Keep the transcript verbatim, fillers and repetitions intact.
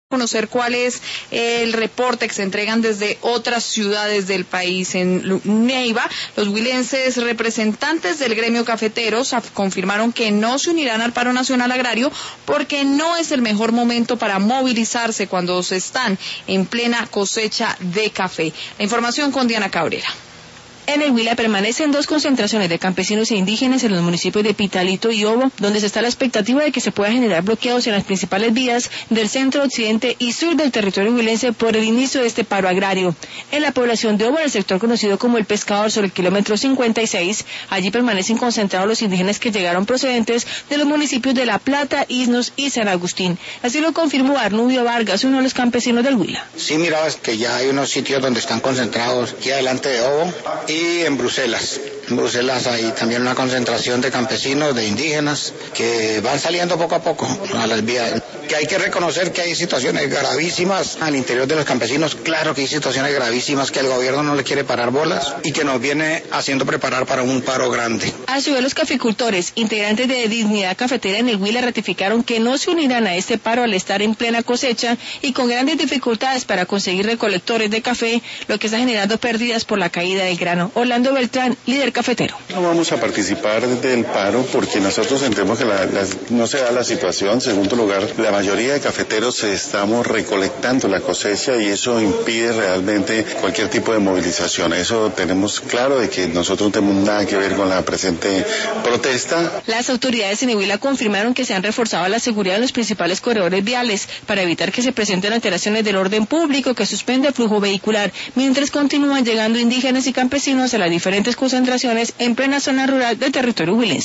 Conocer cuál es el reporte que se entregan desde otras ciudades del país. En Neiva, los huilenses representantes del gremio cafeteros confirmaron que no se unirán al paro nacional agrario porque no es el mejor momento para movilizarse cuando se están en plena cosecha de café. La información con Diana Cabrera. En el Huila permanecen dos concentraciones de campesinos e indígenas en los municipios de Pitalito y Obo, donde se está la expectativa de que se pueda generar bloqueos en las principales vías del centro, occidente y sur del territorio huilense por el inicio de este paro agrario. En la población de Obo, en el sector conocido como El Pescador, sobre el kilómetro cincuenta y seis, allí permanecen concentrados los indígenas que llegaron procedentes de los municipios de La Plata, Isnos y San Agustín. Así lo confirmó Arnubio Vargas, uno de los campesinos del Huila. Sí, mirabas que ya hay unos sitios donde están concentrados aquí adelante de Obo y en Bruselas. En Bruselas hay también una concentración de campesinos, de indígenas, que van saliendo poco a poco a las vías. Que hay que reconocer que hay situaciones gravísimas al interior de los campesinos. Claro que hay situaciones gravísimas que el gobierno no le quiere parar bolas y que nos viene haciendo preparar para un paro grande. A su vez, los caficultores, integrantes de Dignidad Cafetera en el Huila, ratificaron que no se unirán a este paro al estar en plena cosecha y con grandes dificultades para conseguir recolectores de café, lo que está generando pérdidas por la caída del grano. Orlando Beltrán, líder cafetero. No vamos a participar del paro porque nosotros entendemos que la, la, no se da la situación. En segundo lugar, la mayoría de cafeteros estamos recolectando la cosecha y eso impide realmente cualquier tipo de movilización. Eso tenemos claro de que nosotros no tenemos nada que ver con la presente protesta. Las autoridades en Huila confirmaron que se han reforzado la seguridad en los principales corredores viales para evitar que se presenten alteraciones del orden público que suspende el flujo vehicular, mientras continúan llegando indígenas y campesinos a las diferentes concentraciones en plena zona rural del territorio huilense.